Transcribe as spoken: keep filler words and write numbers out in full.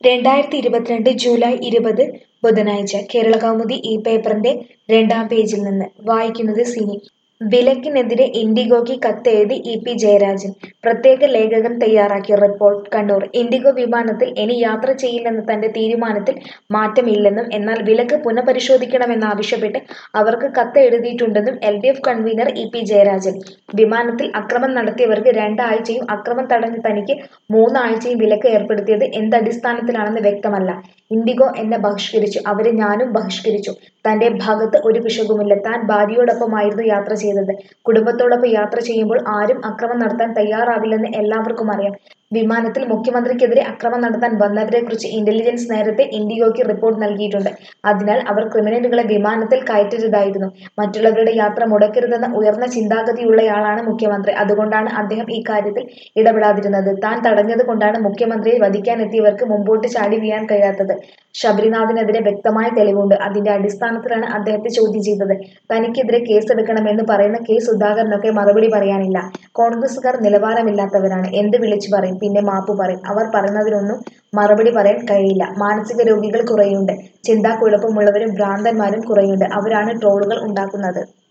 രണ്ടായിരത്തി ഇരുപത്തിരണ്ട് ജൂലൈ ഇരുപത് ബുധനാഴ്ച കേരളകൗമുദി ഈ പേപ്പറിന്റെ രണ്ടാം പേജിൽ നിന്ന് വായിക്കുന്നത് സിനി. വിലക്കിനെതിരെ ഇൻഡിഗോയ്ക്ക് കത്തെഴുതി ഇ പി ജയരാജൻ. പ്രത്യേക ലേഖകൻ തയ്യാറാക്കിയ റിപ്പോർട്ട് കണ്ണൂർ. ഇൻഡിഗോ വിമാനത്തിൽ ഇനി യാത്ര ചെയ്യില്ലെന്ന തന്റെ തീരുമാനത്തിൽ മാറ്റമില്ലെന്നും എന്നാൽ വിലക്ക് പുനഃപരിശോധിക്കണമെന്നാവശ്യപ്പെട്ട് അവർക്ക് കത്തെഴുതിയിട്ടുണ്ടെന്നും L D F convener E P Jayarajan. വിമാനത്തിൽ അക്രമം നടത്തിയവർക്ക് രണ്ടാഴ്ചയും അക്രമം തടഞ്ഞ തനിക്ക് മൂന്നാഴ്ചയും വിലക്ക് ഏർപ്പെടുത്തിയത് എന്തടിസ്ഥാനത്തിലാണെന്ന് വ്യക്തമല്ല. ഇൻഡിഗോ എന്നെ ബഹിഷ്കരിച്ചു, അവരെ ഞാനും ബഹിഷ്കരിച്ചു. തന്റെ ഭാഗത്ത് ഒരു പിശകുമില്ല. താൻ ഭാര്യയോടൊപ്പമായിരുന്നു യാത്ര ചെയ്തത്. കുടുംബത്തോടൊപ്പം യാത്ര ചെയ്യുമ്പോൾ ആരും അക്രമം നടത്താൻ തയ്യാറാവില്ലെന്ന് എല്ലാവർക്കും അറിയാം. വിമാനത്തിൽ മുഖ്യമന്ത്രിക്കെതിരെ അക്രമം നടത്താൻ വന്നവരെക്കുറിച്ച് ഇന്റലിജൻസ് നേരത്തെ ഇൻഡിഗോയ്ക്ക് റിപ്പോർട്ട് നൽകിയിട്ടുണ്ട്. അതിനാൽ അവർ ക്രിമിനലുകളെ വിമാനത്തിൽ കയറ്റരുതായിരുന്നു. മറ്റുള്ളവരുടെ യാത്ര മുടക്കരുതെന്ന ഉയർന്ന ചിന്താഗതിയുള്ളയാളാണ് മുഖ്യമന്ത്രി. അതുകൊണ്ടാണ് അദ്ദേഹം ഇക്കാര്യത്തിൽ ഇടപെടാതിരുന്നത്. താൻ തടഞ്ഞത് കൊണ്ടാണ് മുഖ്യമന്ത്രിയെ വധിക്കാനെത്തിയവർക്ക് മുമ്പോട്ട് ചാടി വീഴാൻ കഴിയാത്തത്. ശബരിനാഥിനെതിരെ വ്യക്തമായ തെളിവുണ്ട്. അതിന്റെ അടിസ്ഥാനത്തിലാണ് അദ്ദേഹത്തെ ചോദ്യം ചെയ്തത്. തനിക്കെതിരെ കേസെടുക്കണമെന്ന് പറയുന്ന കെ സുധാകരനൊക്കെ മറുപടി പറയാനില്ല. കോൺഗ്രസുകാർ നിലവാരമില്ലാത്തവരാണ്. എന്ത് വിളിച്ചു പറയും, പിന്നെ മാപ്പ് പറയും. അവർ പറയുന്നതിനൊന്നും മറുപടി പറയാൻ കഴിയില്ല. മാനസിക രോഗികൾ കുറെയുണ്ട്. ചിന്താക്കുഴപ്പമുള്ളവരും ഭ്രാന്തന്മാരും കുറെയുണ്ട്. അവരാണ് ട്രോളുകൾ ഉണ്ടാക്കുന്നത്.